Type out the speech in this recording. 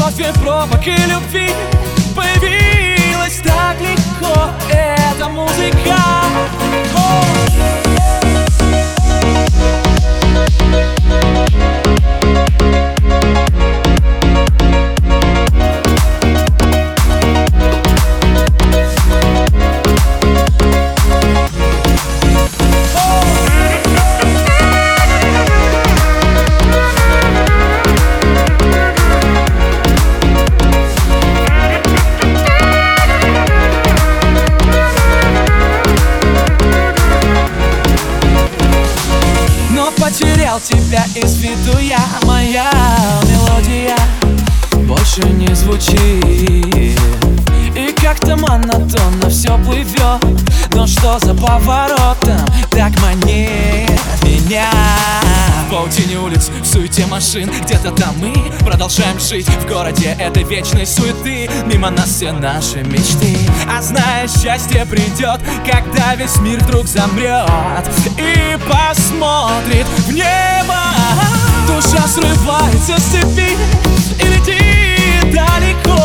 Кровь и пробок и любви появилась так легко. Это музыка. Потерял тебя из виду я, моя мелодия больше не звучит. И как-то монотонно все плывет, но что за поворотом так манит меня? В паутине улиц, в суете машин, где-то там мы продолжаем жить в городе этой вечной суеты. Мимо нас все наши мечты, а зная, счастье придет, когда весь мир вдруг замрет и посмотрит в небо. Душа срывается с цепи и летит далеко.